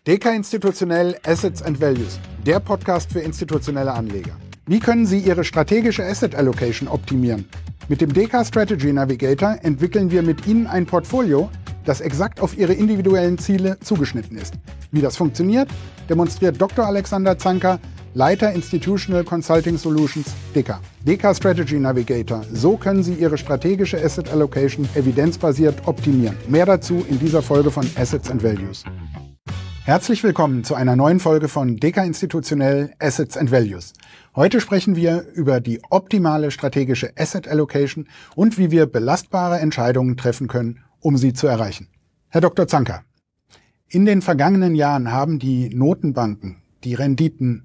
DK Institutionell Assets and Values, der Podcast für institutionelle Anleger. Wie können Sie Ihre strategische Asset Allocation optimieren? Mit dem DK Strategy Navigator entwickeln wir mit Ihnen ein Portfolio, das exakt auf Ihre individuellen Ziele zugeschnitten ist. Wie das funktioniert, demonstriert Dr. Alexander Zanker, Leiter Institutional Consulting Solutions, DK. DK Strategy Navigator. So können Sie Ihre strategische Asset Allocation evidenzbasiert optimieren. Mehr dazu in dieser Folge von Assets and Values. Herzlich willkommen zu einer neuen Folge von DK Institutionell Assets and Values. Heute sprechen wir über die optimale strategische Asset Allocation und wie wir belastbare Entscheidungen treffen können, um sie zu erreichen. Herr Dr. Zanker, in den vergangenen Jahren haben die Notenbanken die Renditen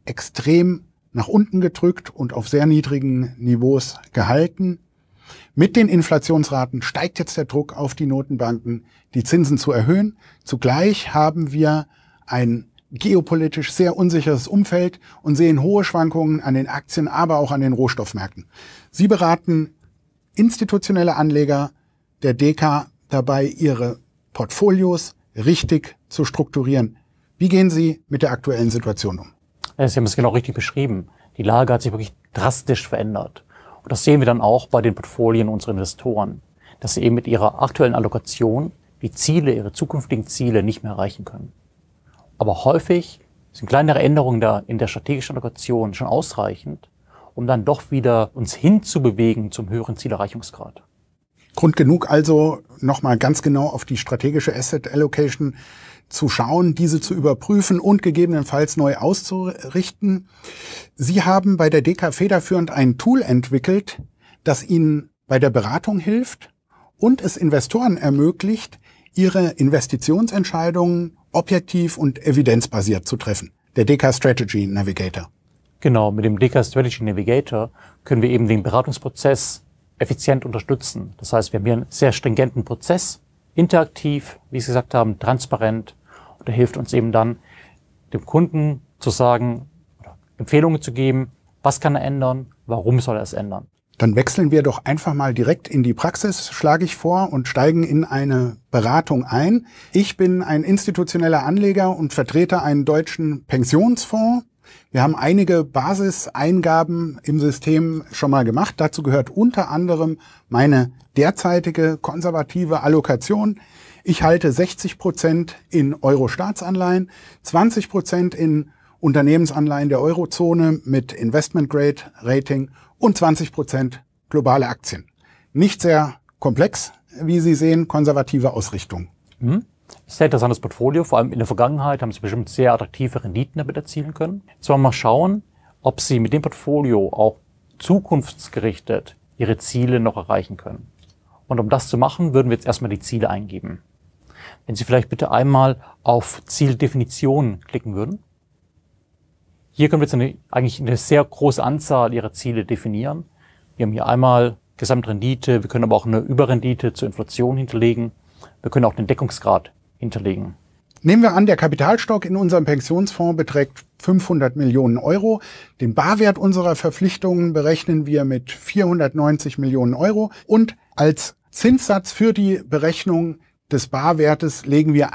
extrem nach unten gedrückt und auf sehr niedrigen Niveaus gehalten. Mit den Inflationsraten steigt jetzt der Druck auf die Notenbanken, die Zinsen zu erhöhen. Zugleich haben wir ein geopolitisch sehr unsicheres Umfeld und sehen hohe Schwankungen an den Aktien, aber auch an den Rohstoffmärkten. Sie beraten institutionelle Anleger der DK dabei, ihre Portfolios richtig zu strukturieren. Wie gehen Sie mit der aktuellen Situation um? Sie haben es genau richtig beschrieben. Die Lage hat sich wirklich drastisch verändert. Und das sehen wir dann auch bei den Portfolien unserer Investoren, dass sie eben mit ihrer aktuellen Allokation die Ziele, ihre zukünftigen Ziele nicht mehr erreichen können. Aber häufig sind kleinere Änderungen in der strategischen Allokation schon ausreichend, um dann doch wieder uns hinzubewegen zum höheren Zielerreichungsgrad. Grund genug also, nochmal ganz genau auf die strategische Asset Allocation zu schauen, diese zu überprüfen und gegebenenfalls neu auszurichten. Sie haben bei der DK federführend ein Tool entwickelt, das Ihnen bei der Beratung hilft und es Investoren ermöglicht, ihre Investitionsentscheidungen objektiv und evidenzbasiert zu treffen. Der DK Strategy Navigator. Genau, mit dem DK Strategy Navigator können wir eben den Beratungsprozess effizient unterstützen. Das heißt, wir haben hier einen sehr stringenten Prozess, interaktiv, wie Sie gesagt haben, transparent. Und der hilft uns eben dann, dem Kunden zu sagen, oder Empfehlungen zu geben, was kann er ändern, warum soll er es ändern. Dann wechseln wir doch einfach mal direkt in die Praxis, schlage ich vor, und steigen in eine Beratung ein. Ich bin ein institutioneller Anleger und vertrete einen deutschen Pensionsfonds. Wir haben einige Basiseingaben im System schon mal gemacht. Dazu gehört unter anderem meine derzeitige konservative Allokation. Ich halte 60% in Euro-Staatsanleihen, 20% in Unternehmensanleihen der Eurozone mit Investment-Grade-Rating und 20% globale Aktien. Nicht sehr komplex, wie Sie sehen, konservative Ausrichtung. Sehr interessantes Portfolio, vor allem in der Vergangenheit haben Sie bestimmt sehr attraktive Renditen damit erzielen können. Jetzt wollen wir mal schauen, ob Sie mit dem Portfolio auch zukunftsgerichtet Ihre Ziele noch erreichen können. Und um das zu machen, würden wir jetzt erstmal die Ziele eingeben. Wenn Sie vielleicht bitte einmal auf Zieldefinition klicken würden. Hier können wir jetzt eigentlich eine sehr große Anzahl Ihrer Ziele definieren. Wir haben hier einmal Gesamtrendite, wir können aber auch eine Überrendite zur Inflation hinterlegen. Wir können auch den Deckungsgrad hinterlegen. Nehmen wir an, der Kapitalstock in unserem Pensionsfonds beträgt 500 Millionen Euro. Den Barwert unserer Verpflichtungen berechnen wir mit 490 Millionen Euro. Und als Zinssatz für die Berechnung des Barwertes legen wir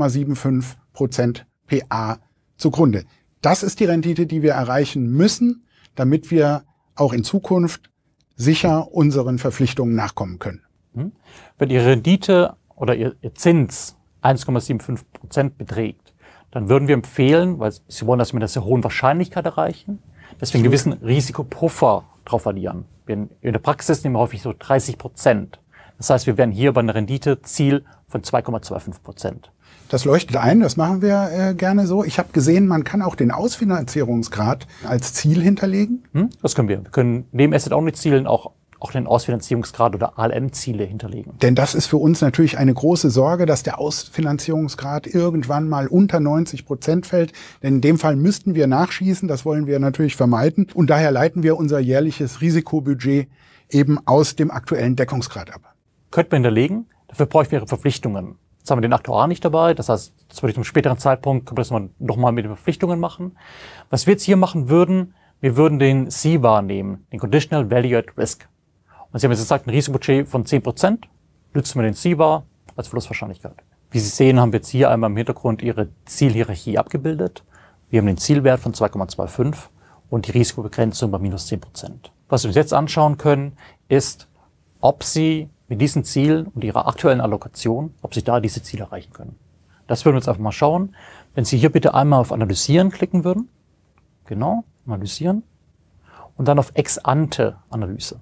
1,75% PA zugrunde. Das ist die Rendite, die wir erreichen müssen, damit wir auch in Zukunft sicher unseren Verpflichtungen nachkommen können. Wenn Ihre Rendite oder Ihr Zins 1,75% beträgt, dann würden wir empfehlen, weil Sie wollen das mit einer sehr hohen Wahrscheinlichkeit erreichen, dass wir einen gewissen Risikopuffer drauf verlieren. In der Praxis nehmen wir häufig so 30%. Das heißt, wir wären hier bei einem Renditeziel von 2,25%. Das leuchtet ein, das machen wir gerne so. Ich habe gesehen, man kann auch den Ausfinanzierungsgrad als Ziel hinterlegen. Das können wir. Wir können neben Asset-Only-Zielen auch den Ausfinanzierungsgrad oder ALM-Ziele hinterlegen. Denn das ist für uns natürlich eine große Sorge, dass der Ausfinanzierungsgrad irgendwann mal unter 90% fällt. Denn in dem Fall müssten wir nachschießen, das wollen wir natürlich vermeiden. Und daher leiten wir unser jährliches Risikobudget eben aus dem aktuellen Deckungsgrad ab. Könnten wir hinterlegen, dafür bräuchten wir Ihre Verpflichtungen. Jetzt haben wir den Aktuar nicht dabei, das heißt, das würde ich zum späteren Zeitpunkt, können wir das nochmal mit den Verpflichtungen machen. Was wir jetzt hier machen würden, wir würden den CVaR nehmen, den Conditional Value at Risk. Und Sie haben jetzt gesagt, ein Risikobudget von 10%, nutzen wir den CVaR als Verlustwahrscheinlichkeit. Wie Sie sehen, haben wir jetzt hier einmal im Hintergrund Ihre Zielhierarchie abgebildet. Wir haben den Zielwert von 2,25 und die Risikobegrenzung bei minus 10%. Was wir uns jetzt anschauen können, ist, ob Sie mit diesen Zielen und Ihrer aktuellen Allokation, ob Sie da diese Ziele erreichen können. Das würden wir jetzt einfach mal schauen. Wenn Sie hier bitte einmal auf Analysieren klicken würden, genau, Analysieren, und dann auf Ex-ante-Analyse.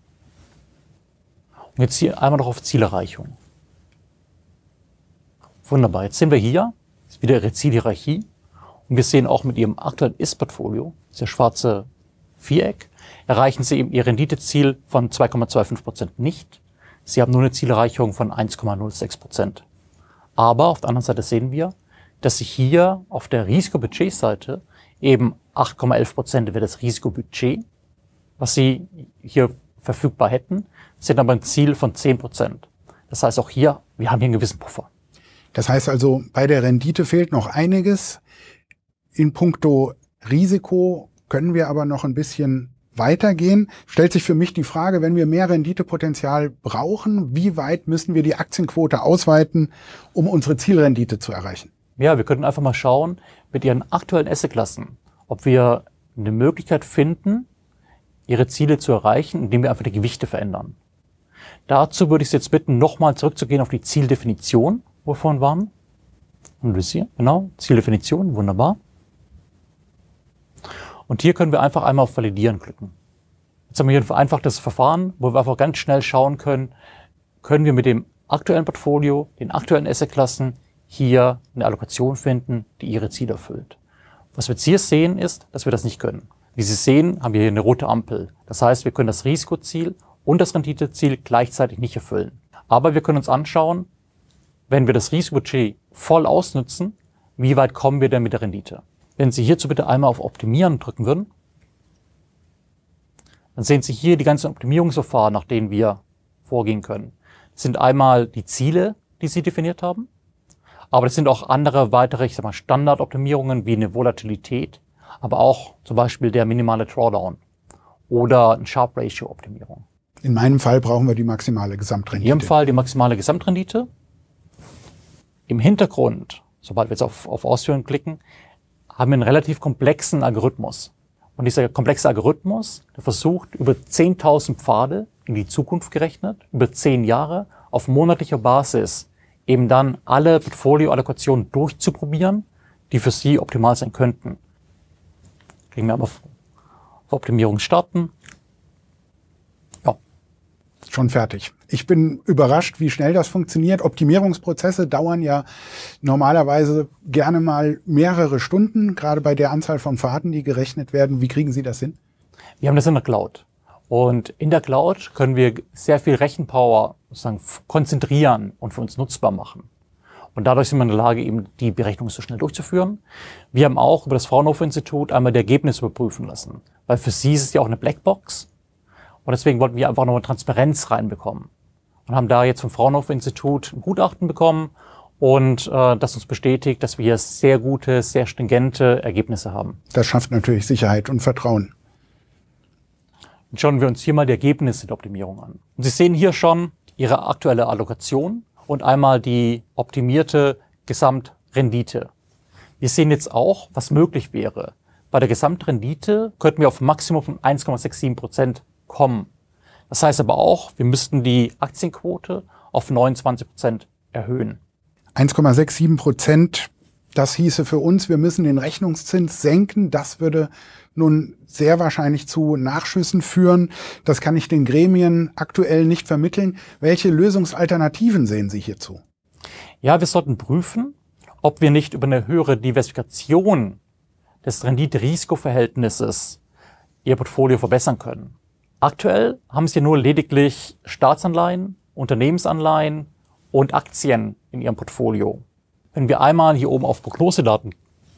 Und jetzt hier einmal noch auf Zielerreichung. Wunderbar, jetzt sehen wir hier ist wieder Ihre Zielhierarchie und wir sehen auch mit Ihrem aktuellen Ist-Portfolio, das schwarze Viereck, erreichen Sie eben Ihr Renditeziel von 2,25% nicht. Sie haben nur eine Zielerreichung von 1,06%. Aber auf der anderen Seite sehen wir, dass Sie hier auf der Risikobudgetseite eben 8,11% wäre das Risikobudget, was Sie hier verfügbar hätten, sind aber ein Ziel von 10%. Das heißt auch hier, wir haben hier einen gewissen Puffer. Das heißt also, bei der Rendite fehlt noch einiges. In puncto Risiko können wir aber noch ein bisschen weitergehen. Stellt sich für mich die Frage, wenn wir mehr Renditepotenzial brauchen, wie weit müssen wir die Aktienquote ausweiten, um unsere Zielrendite zu erreichen? Ja, wir könnten einfach mal schauen mit Ihren aktuellen Assetklassen, ob wir eine Möglichkeit finden, Ihre Ziele zu erreichen, indem wir einfach die Gewichte verändern. Dazu würde ich Sie jetzt bitten, nochmal zurückzugehen auf die Zieldefinition, wo wir vorhin waren. Analysieren, genau, Zieldefinition, wunderbar. Und hier können wir einfach einmal auf Validieren klicken. Jetzt haben wir hier ein vereinfachtes Verfahren, wo wir einfach ganz schnell schauen können, können wir mit dem aktuellen Portfolio, den aktuellen Assetklassen hier eine Allokation finden, die Ihre Ziele erfüllt. Was wir jetzt hier sehen, ist, dass wir das nicht können. Wie Sie sehen, haben wir hier eine rote Ampel. Das heißt, wir können das Risikoziel und das Renditeziel gleichzeitig nicht erfüllen. Aber wir können uns anschauen, wenn wir das Risikobudget voll ausnutzen, wie weit kommen wir denn mit der Rendite? Wenn Sie hierzu bitte einmal auf Optimieren drücken würden, dann sehen Sie hier die ganzen Optimierungsverfahren, nach denen wir vorgehen können. Das sind einmal die Ziele, die Sie definiert haben, aber das sind auch andere weitere, ich sag mal, Standardoptimierungen wie eine Volatilität, aber auch zum Beispiel der minimale Drawdown oder eine Sharpe Ratio Optimierung. In meinem Fall brauchen wir die maximale Gesamtrendite. In Ihrem Fall die maximale Gesamtrendite. Im Hintergrund, sobald wir jetzt auf Ausführen klicken, haben wir einen relativ komplexen Algorithmus. Und dieser komplexe Algorithmus, der versucht, über 10.000 Pfade in die Zukunft gerechnet, über 10 Jahre, auf monatlicher Basis, eben dann alle Portfolioallokationen durchzuprobieren, die für Sie optimal sein könnten. Klicken wir auf Optimierung starten. Ja. Schon fertig. Ich bin überrascht, wie schnell das funktioniert. Optimierungsprozesse dauern ja normalerweise gerne mal mehrere Stunden, gerade bei der Anzahl von Pfaden, die gerechnet werden. Wie kriegen Sie das hin? Wir haben das in der Cloud. Und in der Cloud können wir sehr viel Rechenpower sozusagen konzentrieren und für uns nutzbar machen. Und dadurch sind wir in der Lage, eben die Berechnung so schnell durchzuführen. Wir haben auch über das Fraunhofer-Institut einmal die Ergebnisse überprüfen lassen. Weil für Sie ist es ja auch eine Blackbox. Und deswegen wollten wir einfach noch eine Transparenz reinbekommen. Und haben da jetzt vom Fraunhofer-Institut ein Gutachten bekommen und das uns bestätigt, dass wir hier sehr gute, sehr stringente Ergebnisse haben. Das schafft natürlich Sicherheit und Vertrauen. Dann schauen wir uns hier mal die Ergebnisse der Optimierung an. Und Sie sehen hier schon Ihre aktuelle Allokation und einmal die optimierte Gesamtrendite. Wir sehen jetzt auch, was möglich wäre. Bei der Gesamtrendite könnten wir auf ein Maximum von 1,67% kommen. Das heißt aber auch, wir müssten die Aktienquote auf 29% erhöhen. 1,67%, das hieße für uns, wir müssen den Rechnungszins senken. Das würde nun sehr wahrscheinlich zu Nachschüssen führen. Das kann ich den Gremien aktuell nicht vermitteln. Welche Lösungsalternativen sehen Sie hierzu? Ja, wir sollten prüfen, ob wir nicht über eine höhere Diversifikation des Rendite-Risiko-Verhältnisses Ihr Portfolio verbessern können. Aktuell haben Sie nur lediglich Staatsanleihen, Unternehmensanleihen und Aktien in Ihrem Portfolio. Wenn wir einmal hier oben auf Prognosedaten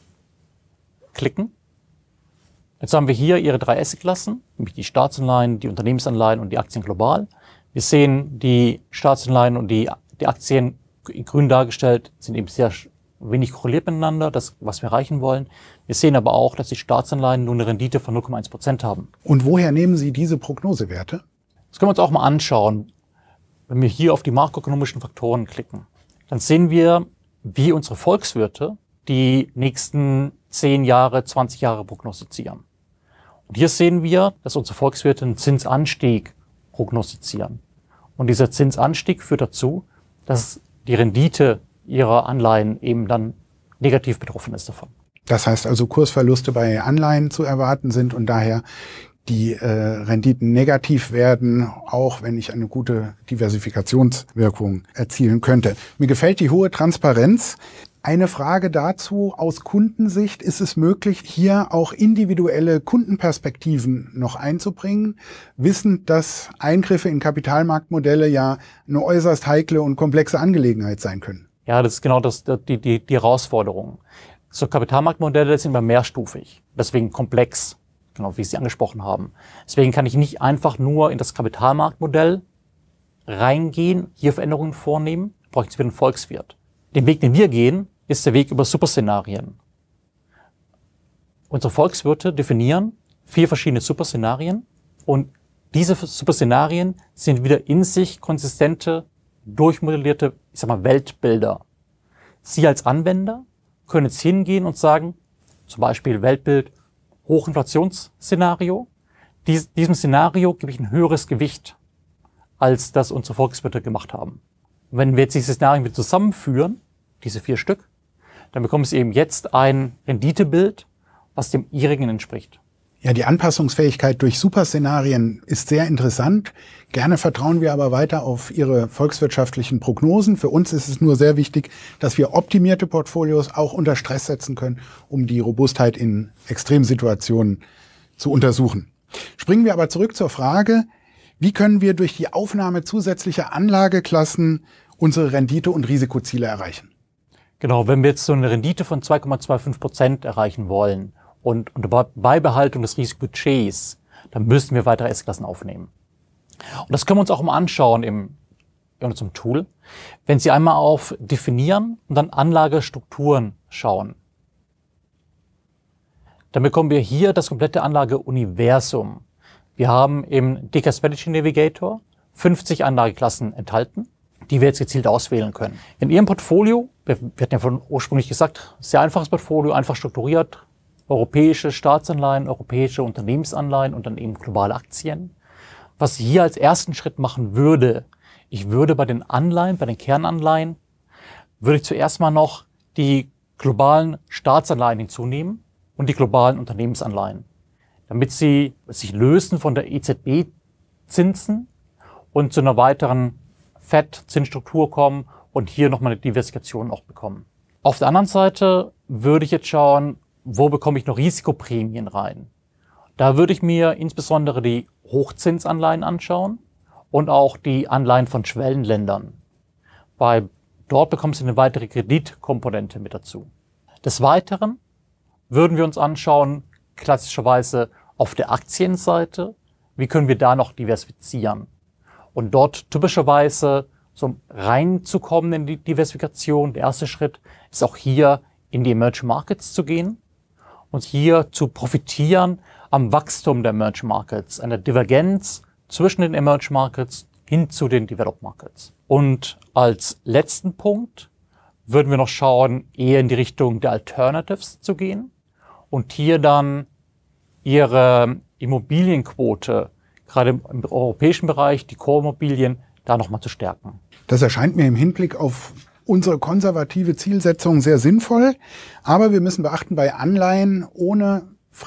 klicken, jetzt haben wir hier Ihre 3 Assetklassen, nämlich die Staatsanleihen, die Unternehmensanleihen und die Aktien global. Wir sehen, die Staatsanleihen und die Aktien in grün dargestellt sind eben sehr wenig korreliert miteinander, das, was wir erreichen wollen. Wir sehen aber auch, dass die Staatsanleihen nur eine Rendite von 0,1% haben. Und woher nehmen Sie diese Prognosewerte? Das können wir uns auch mal anschauen, wenn wir hier auf die makroökonomischen Faktoren klicken. dann sehen wir, wie unsere Volkswirte die nächsten 10 Jahre, 20 Jahre prognostizieren. Und hier sehen wir, dass unsere Volkswirte einen Zinsanstieg prognostizieren. Und dieser Zinsanstieg führt dazu, dass die Rendite ihrer Anleihen eben dann negativ betroffen ist davon. Das heißt also, Kursverluste bei Anleihen zu erwarten sind und daher die Renditen negativ werden, auch wenn ich eine gute Diversifikationswirkung erzielen könnte. Mir gefällt die hohe Transparenz. Eine Frage dazu aus Kundensicht: Ist es möglich, hier auch individuelle Kundenperspektiven noch einzubringen, wissend, dass Eingriffe in Kapitalmarktmodelle ja eine äußerst heikle und komplexe Angelegenheit sein können? Ja, das ist genau die Herausforderung. So Kapitalmarktmodelle sind immer mehrstufig, deswegen komplex, genau wie Sie angesprochen haben. Deswegen kann ich nicht einfach nur in das Kapitalmarktmodell reingehen, hier Veränderungen vornehmen, brauche ich wieder einen Volkswirt. Den Weg, den wir gehen, ist der Weg über Superszenarien. Unsere Volkswirte definieren 4 verschiedene Superszenarien und diese Superszenarien sind wieder in sich konsistente, durchmodellierte, Weltbilder. Sie als Anwender können jetzt hingehen und sagen, zum Beispiel Weltbild Hochinflationsszenario. Diesem Szenario gebe ich ein höheres Gewicht, als das unsere Volkswirte gemacht haben. Und wenn wir jetzt diese Szenarien wieder zusammenführen, diese 4 Stück, dann bekommen Sie eben jetzt ein Renditebild, was dem ihrigen entspricht. Ja, die Anpassungsfähigkeit durch Superszenarien ist sehr interessant. Gerne vertrauen wir aber weiter auf Ihre volkswirtschaftlichen Prognosen. Für uns ist es nur sehr wichtig, dass wir optimierte Portfolios auch unter Stress setzen können, um die Robustheit in Extremsituationen zu untersuchen. Springen wir aber zurück zur Frage: Wie können wir durch die Aufnahme zusätzlicher Anlageklassen unsere Rendite- und Risikoziele erreichen? Genau, wenn wir jetzt so eine Rendite von 2,25% erreichen wollen und unter Beibehaltung des Risikobudgets, dann müssen wir weitere S-Klassen aufnehmen. Und das können wir uns auch mal anschauen in unserem Tool. Wenn Sie einmal auf Definieren und dann Anlagestrukturen schauen, dann bekommen wir hier das komplette Anlageuniversum. Wir haben im DK Strategy Navigator 50 Anlageklassen enthalten, die wir jetzt gezielt auswählen können. In Ihrem Portfolio, wir hatten ja ursprünglich gesagt, sehr einfaches Portfolio, einfach strukturiert, europäische Staatsanleihen, europäische Unternehmensanleihen und dann eben globale Aktien. Was ich hier als ersten Schritt machen würde, ich würde bei den Anleihen, bei den Kernanleihen, würde ich zuerst mal noch die globalen Staatsanleihen hinzunehmen und die globalen Unternehmensanleihen, damit sie sich lösen von der EZB-Zinsen und zu einer weiteren Fed-Zinsstruktur kommen und hier nochmal eine Diversifikation auch bekommen. Auf der anderen Seite würde ich jetzt schauen, wo bekomme ich noch Risikoprämien rein? Da würde ich mir insbesondere die Hochzinsanleihen anschauen und auch die Anleihen von Schwellenländern. Weil dort bekommen Sie eine weitere Kreditkomponente mit dazu. Des Weiteren würden wir uns anschauen, klassischerweise auf der Aktienseite, wie können wir da noch diversifizieren? Und dort typischerweise so reinzukommen in die Diversifikation. Der erste Schritt ist auch hier in die Emerging Markets zu gehen und hier zu profitieren am Wachstum der Emerging Markets, einer Divergenz zwischen den Emerging Markets hin zu den Developed Markets. Und als letzten Punkt würden wir noch schauen, eher in die Richtung der Alternatives zu gehen und hier dann Ihre Immobilienquote, gerade im europäischen Bereich, die Core-Immobilien, da nochmal zu stärken. Das erscheint mir im Hinblick auf unsere konservative Zielsetzung sehr sinnvoll. Aber wir müssen beachten, bei Anleihen ohne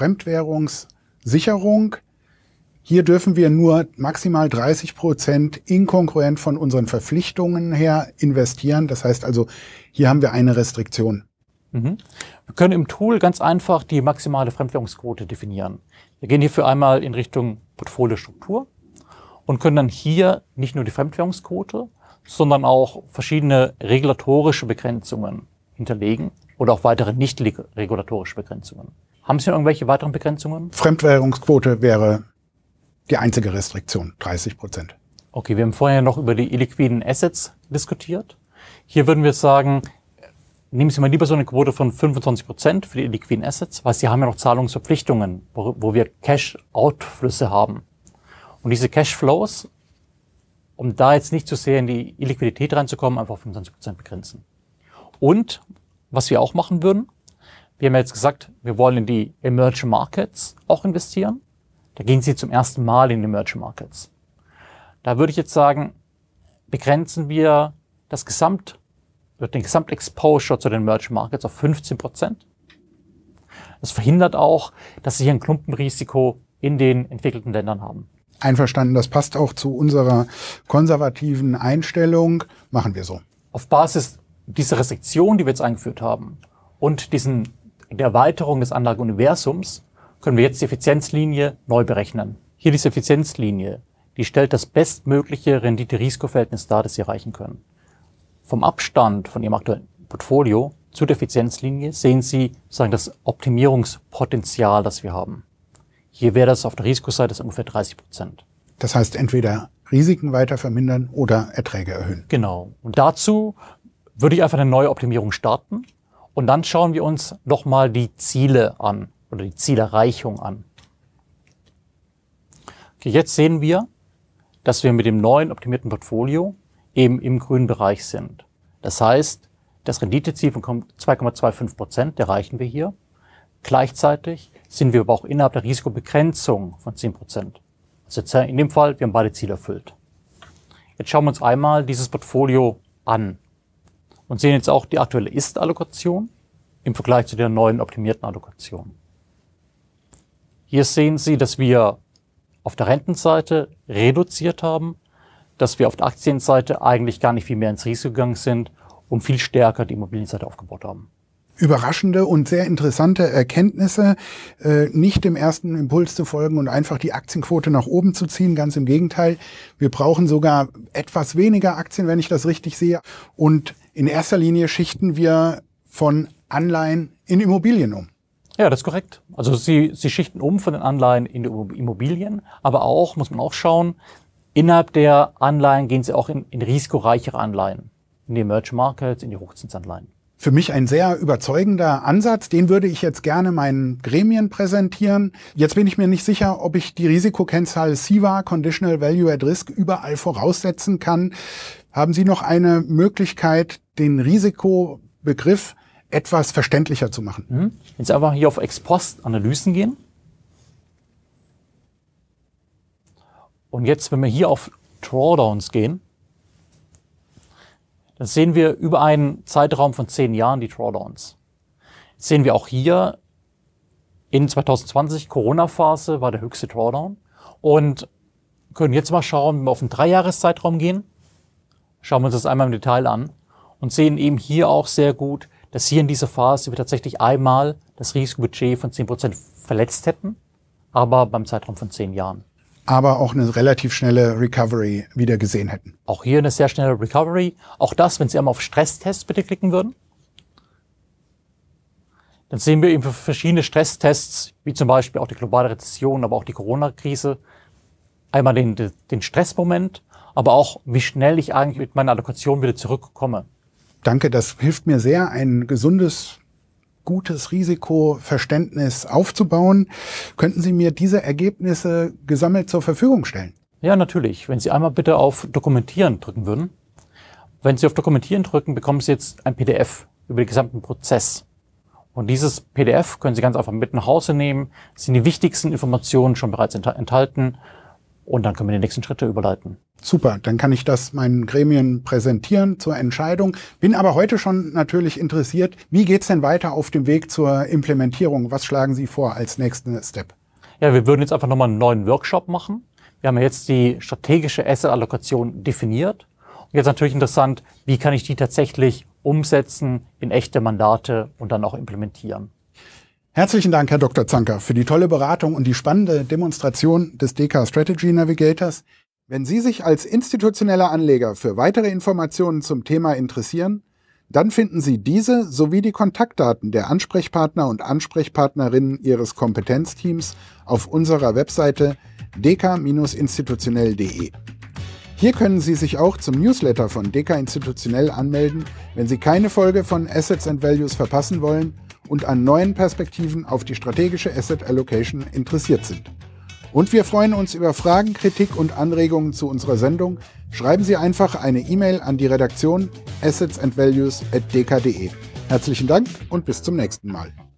Fremdwährungssicherung, hier dürfen wir nur maximal 30% inkongruent von unseren Verpflichtungen her investieren. Das heißt also, hier haben wir eine Restriktion. Wir können im Tool ganz einfach die maximale Fremdwährungsquote definieren. Wir gehen hierfür einmal in Richtung Portfoliostruktur und können dann hier nicht nur die Fremdwährungsquote, sondern auch verschiedene regulatorische Begrenzungen hinterlegen oder auch weitere nicht regulatorische Begrenzungen. Haben Sie noch irgendwelche weiteren Begrenzungen? Fremdwährungsquote wäre die einzige Restriktion, 30%. Okay, wir haben vorher noch über die illiquiden Assets diskutiert. Hier würden wir sagen, nehmen Sie mal lieber so eine Quote von 25% für die illiquiden Assets, weil Sie haben ja noch um da jetzt nicht zu sehr in die Illiquidität reinzukommen, einfach auf 25% begrenzen. Und was wir auch machen würden, wir haben ja jetzt gesagt, wir wollen in die Emerging Markets auch investieren. Da gehen Sie zum ersten Mal in die Emerging Markets. Da würde ich jetzt sagen, begrenzen wir den Gesamtexposure zu den Emerging Markets auf 15%. Das verhindert auch, dass Sie hier ein Klumpenrisiko in den entwickelten Ländern haben. Einverstanden, das passt auch zu unserer konservativen Einstellung. Machen wir so. Auf Basis dieser Restriktion, die wir jetzt eingeführt haben und der Erweiterung des Anlageuniversums, können wir jetzt die Effizienzlinie neu berechnen. Hier diese Effizienzlinie, die stellt das bestmögliche Rendite-Risiko-Verhältnis dar, das Sie erreichen können. Vom Abstand von Ihrem aktuellen Portfolio zu der Effizienzlinie sehen Sie sozusagen das Optimierungspotenzial, das wir haben. Hier wäre das auf der Risikoseite ungefähr 30%. Das heißt, entweder Risiken weiter vermindern oder Erträge erhöhen. Genau. Und dazu würde ich einfach eine neue Optimierung starten und dann schauen wir uns nochmal die Ziele an oder die Zielerreichung an. Okay, jetzt sehen wir, dass wir mit dem neuen optimierten Portfolio eben im grünen Bereich sind. Das heißt, das Renditeziel von 2,25% erreichen wir hier. Gleichzeitig sind wir aber auch innerhalb der Risikobegrenzung von 10%. Also in dem Fall, wir haben beide Ziele erfüllt. Jetzt schauen wir uns einmal dieses Portfolio an und sehen jetzt auch die aktuelle Ist-Allokation im Vergleich zu der neuen optimierten Allokation. Hier sehen Sie, dass wir auf der Rentenseite reduziert haben, dass wir auf der Aktienseite eigentlich gar nicht viel mehr ins Risiko gegangen sind und viel stärker die Immobilienseite aufgebaut haben. Überraschende und sehr interessante Erkenntnisse, nicht dem ersten Impuls zu folgen und einfach die Aktienquote nach oben zu ziehen. Ganz im Gegenteil, wir brauchen sogar etwas weniger Aktien, wenn ich das richtig sehe. Und in erster Linie schichten wir von Anleihen in Immobilien um. Ja, das ist korrekt. Also Sie schichten um von den Anleihen in die Immobilien, aber auch, muss man auch schauen, innerhalb der Anleihen gehen Sie auch in risikoreichere Anleihen, in die Emerging Markets, in die Hochzinsanleihen. Für mich ein sehr überzeugender Ansatz, den würde ich jetzt gerne meinen Gremien präsentieren. Jetzt bin ich mir nicht sicher, ob ich die Risikokennzahl CVA, Conditional Value at Risk, überall voraussetzen kann. Haben Sie noch eine Möglichkeit, den Risikobegriff etwas verständlicher zu machen? Wenn Sie einfach hier auf Ex-Post-Analysen gehen und jetzt, wenn wir hier auf Drawdowns gehen, dann sehen wir über einen Zeitraum von 10 Jahren die Drawdowns. Jetzt sehen wir auch hier in 2020, Corona-Phase, war der höchste Drawdown. Und können jetzt mal schauen, wenn wir auf einen 3-Jahres-Zeitraum gehen, schauen wir uns das einmal im Detail an und sehen eben hier auch sehr gut, dass hier in dieser Phase wir tatsächlich einmal das Risikobudget von 10% verletzt hätten, aber beim Zeitraum von 10 Jahren. Aber auch eine relativ schnelle Recovery wieder gesehen hätten. Auch hier eine sehr schnelle Recovery. Auch das, wenn Sie einmal auf Stresstests bitte klicken würden. Dann sehen wir eben für verschiedene Stresstests, wie zum Beispiel auch die globale Rezession, aber auch die Corona-Krise, einmal den Stressmoment, aber auch, wie schnell ich eigentlich mit meiner Allokation wieder zurückkomme. Danke, das hilft mir sehr, ein gesundes, gutes Risikoverständnis aufzubauen. Könnten Sie mir diese Ergebnisse gesammelt zur Verfügung stellen? Ja, natürlich. Wenn Sie einmal bitte auf Dokumentieren drücken würden. Wenn Sie auf Dokumentieren drücken, bekommen Sie jetzt ein PDF über den gesamten Prozess. Und dieses PDF können Sie ganz einfach mit nach Hause nehmen. Es sind die wichtigsten Informationen schon bereits enthalten. Und dann können wir die nächsten Schritte überleiten. Super, dann kann ich das meinen Gremien präsentieren zur Entscheidung. Bin aber heute schon natürlich interessiert, wie geht's denn weiter auf dem Weg zur Implementierung? Was schlagen Sie vor als nächsten Step? Ja, wir würden jetzt einfach nochmal einen neuen Workshop machen. Wir haben ja jetzt die strategische Asset-Allokation definiert. Und jetzt natürlich interessant, wie kann ich die tatsächlich umsetzen in echte Mandate und dann auch implementieren. Herzlichen Dank, Herr Dr. Zanker, für die tolle Beratung und die spannende Demonstration des DK Strategy Navigators. Wenn Sie sich als institutioneller Anleger für weitere Informationen zum Thema interessieren, dann finden Sie diese sowie die Kontaktdaten der Ansprechpartner und Ansprechpartnerinnen Ihres Kompetenzteams auf unserer Webseite dk-institutionell.de. Hier können Sie sich auch zum Newsletter von DK Institutionell anmelden, wenn Sie keine Folge von Assets and Values verpassen wollen und an neuen Perspektiven auf die strategische Asset Allocation interessiert sind. Und wir freuen uns über Fragen, Kritik und Anregungen zu unserer Sendung. Schreiben Sie einfach eine E-Mail an die Redaktion assetsandvalues@dk.de. Herzlichen Dank und bis zum nächsten Mal.